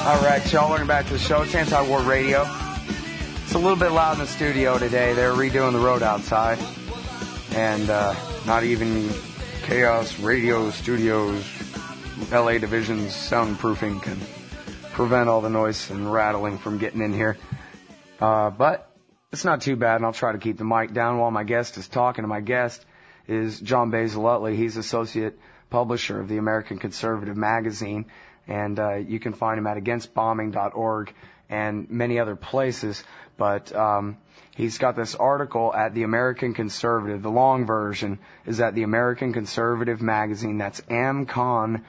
All right, y'all, welcome back to the show. It's Anti-War Radio. It's a little bit loud in the studio today. They're redoing the road outside. And not even Chaos Radio Studios, LA Division's soundproofing can prevent all the noise and rattling from getting in here. But it's not too bad, and I'll try to keep the mic down while my guest is talking. And my guest is John Basil-Utley. He's associate publisher of the American Conservative magazine. And you can find him at againstbombing.org and many other places. But he's got this article at the American Conservative. The long version is at the American Conservative magazine. That's amconmag.com,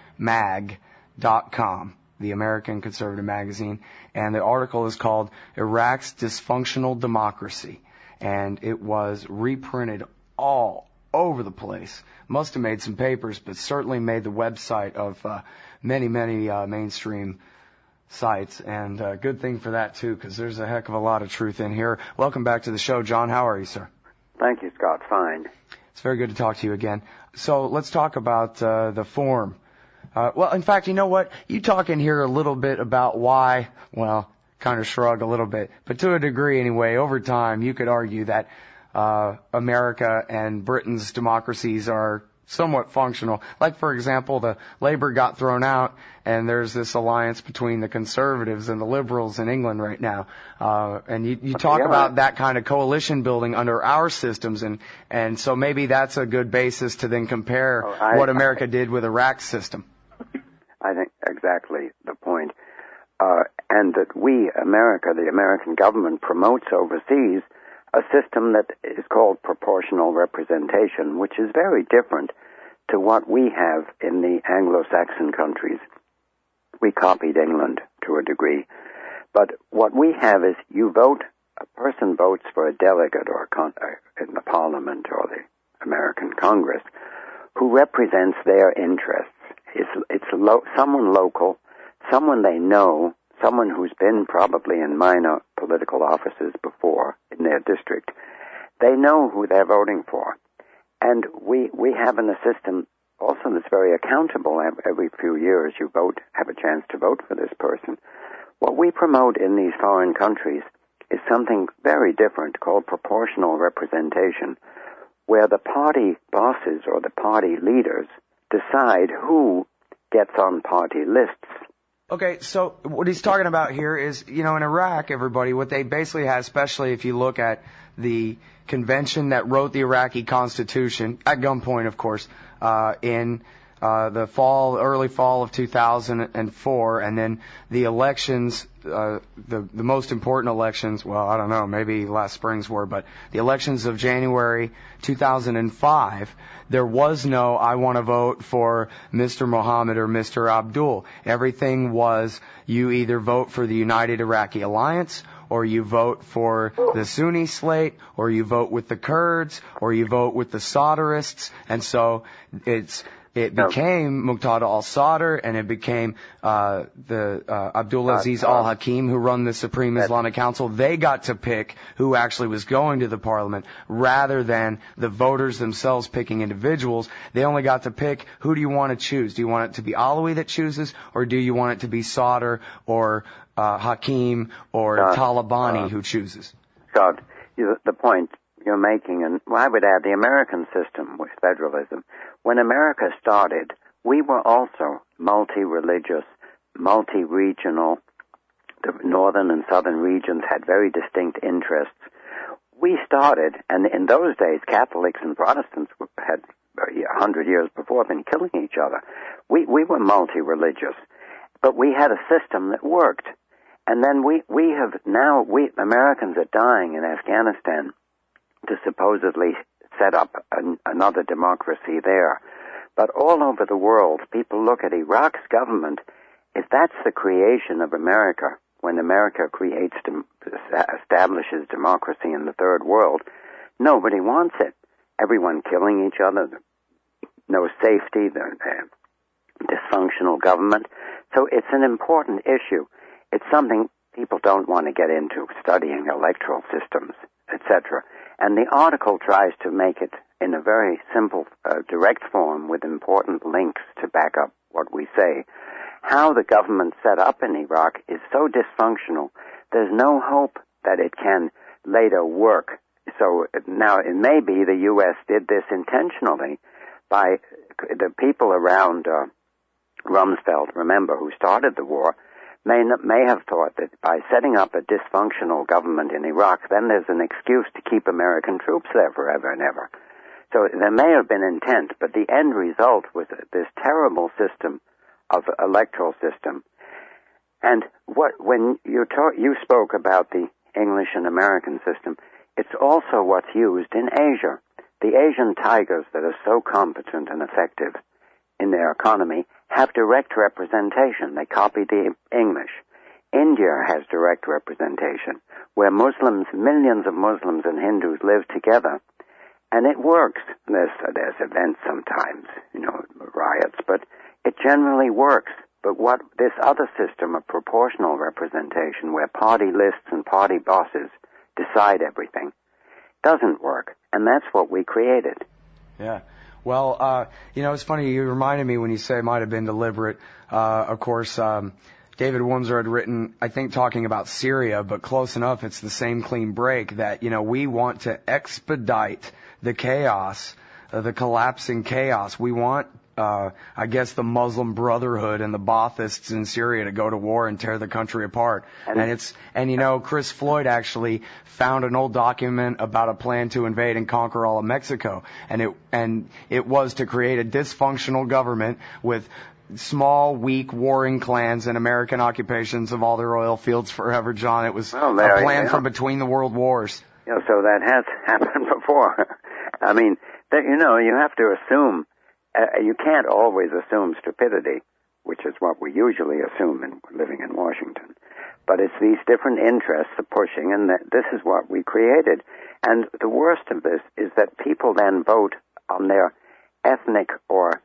the American Conservative magazine. And the article is called Iraq's Dysfunctional Democracy. And it was reprinted all over the place. Must have made some papers, but certainly made the website of many mainstream sites, and good thing for that too, because there's a heck of a lot of truth in here. Welcome back to the show, John. How are you, sir? Thank you, Scott. Fine. It's very good to talk to you again. So let's talk about the form. Well, in fact, you know what? You talk in here a little bit about why, well, kind of shrug a little bit, but to a degree anyway, over time, you could argue that America and Britain's democracies are somewhat functional. Like, for example, the Labour got thrown out, and there's this alliance between the Conservatives and the Liberals in England right now. And you talk about that kind of coalition building under our systems, and so maybe that's a good basis to then compare what America did with Iraq's system. I think exactly the point. And that we, America, the American government, promotes overseas a system that is called proportional representation, which is very different to what we have in the Anglo-Saxon countries. We copied England to a degree. But what we have is you vote, a person votes for a delegate or in the Parliament or the American Congress who represents their interests. It's someone local, someone they know, someone who's been probably in minor political offices before in their district. They know who they're voting for. And we have a system also that's very accountable. Every few years you have a chance to vote for this person. What we promote in these foreign countries is something very different called proportional representation, where the party bosses or the party leaders decide who gets on party lists. Okay, so what he's talking about here is, in Iraq, everybody, what they basically had, especially if you look at the convention that wrote the Iraqi constitution, at gunpoint, of course, in the early fall of 2004, and then the elections, the most important elections, well, I don't know, maybe last spring's were, but the elections of January 2005, there was no, I want to vote for Mr. Mohammed or Mr. Abdul. Everything was, you either vote for the United Iraqi Alliance, or you vote for the Sunni slate, or you vote with the Kurds, or you vote with the Sadrists, and so it became Muqtada al-Sadr, and it became Abdulaziz al-Hakim, who run the Supreme Islamic Council. They got to pick who actually was going to the parliament, rather than the voters themselves picking individuals. They only got to pick, who do you want to choose? Do you want it to be Alawi that chooses, or do you want it to be Sadr or Hakim or Talabani who chooses? Scott, the point you're making, and I would add the American system with federalism. When America started, we were also multi-religious, multi-regional. The northern and southern regions had very distinct interests. We started, and in those days, Catholics and Protestants had 100 years before been killing each other. We were multi-religious, but we had a system that worked. And then we Americans are dying in Afghanistan to supposedly set up another democracy there. But all over the world, people look at Iraq's government. If that's the creation of America, when America establishes democracy in the third world, nobody wants it. Everyone killing each other, no safety, dysfunctional government. So it's an important issue. It's something people don't want to get into, studying electoral systems, etc. And the article tries to make it in a very simple, direct form with important links to back up what we say. how the government set up in Iraq is so dysfunctional, there's no hope that it can later work. So now it may be the U.S. did this intentionally by the people around Rumsfeld, remember, who started the war, may have thought that by setting up a dysfunctional government in Iraq, then there's an excuse to keep American troops there forever and ever. So there may have been intent, but the end result was this terrible system of electoral system. And when you spoke about the English and American system, it's also what's used in Asia. The Asian tigers that are so competent and effective in their economy have direct representation. They copy the English. India has direct representation, where Muslims, millions of Muslims and Hindus live together, and it works. There's events sometimes, riots, but it generally works. But what this other system of proportional representation, where party lists and party bosses decide everything, doesn't work, and that's what we created. Yeah. Well, it's funny, you reminded me when you say it might have been deliberate. Of course, David Wimser had written, I think, talking about Syria, but close enough, it's the same clean break that, we want to expedite the chaos, the collapsing chaos. We want, I guess, the Muslim Brotherhood and the Baathists in Syria to go to war and tear the country apart. And Chris Floyd actually found an old document about a plan to invade and conquer all of Mexico. And it was to create a dysfunctional government with small, weak, warring clans and American occupations of all their oil fields forever, John. It was a plan from between the world wars. So that has happened before. I mean, you have to assume, you can't always assume stupidity, which is what we usually assume in living in Washington. But it's these different interests are pushing, and this is what we created. And the worst of this is that people then vote on their ethnic or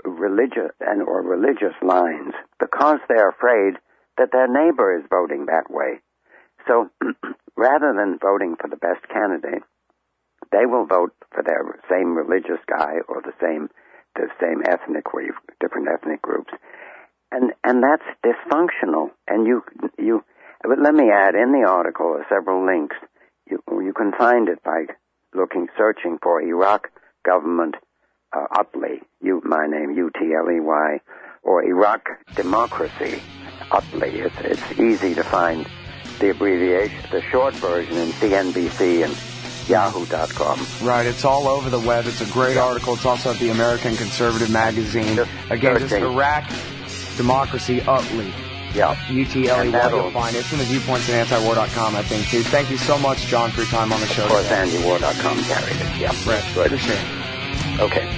religious lines because they're afraid that their neighbor is voting that way. So rather than voting for the best candidate, they will vote for their same religious guy or the same ethnic, where you've different ethnic groups, and that's dysfunctional. And but let me add, in the article are several links. You can find it by searching for Iraq government Utley, my name Utley, or Iraq democracy Utley. It's easy to find the abbreviation, the short version in CNBC and Yahoo.com. Right, it's all over the web. It's a great article. It's also at the American Conservative Magazine. Just Iraq Democracy Utley. Yeah. UTLEY. You'll find it. It's in the viewpoints and antiwar.com, I think, too. Thank you so much, John, for your time on the show. Of course, antiwar.com carried it. Yeah. Right. Good. Appreciate it. Okay.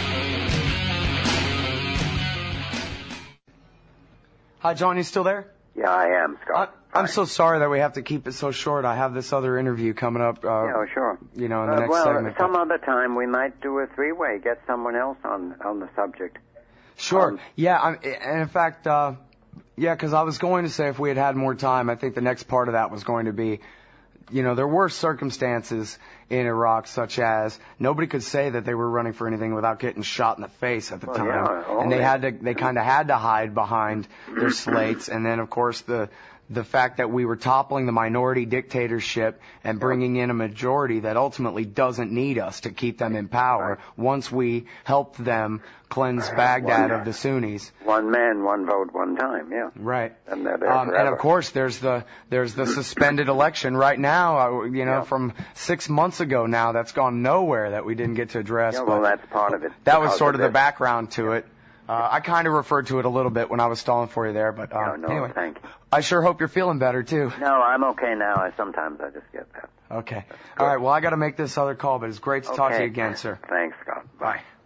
Hi, John. You still there? Yeah, I am, Scott. I'm so sorry that we have to keep it so short. I have this other interview coming up. Sure. In the next segment. Some other time we might do a three-way, get someone else on the subject. Sure. And in fact, because I was going to say if we had had more time, I think the next part of that was going to be, there were circumstances in Iraq such as nobody could say that they were running for anything without getting shot in the face at the time. Yeah, and they kind of had to hide behind their slates. And then, of course, the fact that we were toppling the minority dictatorship and bringing in a majority that ultimately doesn't need us to keep them in power once we helped them cleanse Baghdad of the Sunnis. One man, one vote, one time, yeah. Right. And of course there's the suspended election right now, from 6 months ago now, that's gone nowhere that we didn't get to address. Yeah, well, that's part of it. That was sort of the background to it. I kind of referred to it a little bit when I was stalling for you there, but anyway. Thank you. I sure hope you're feeling better, too. No, I'm okay now. Sometimes I just get that. Okay. All right, well, I got to make this other call, but it's great to talk to you again, sir. Thanks, Scott. Bye.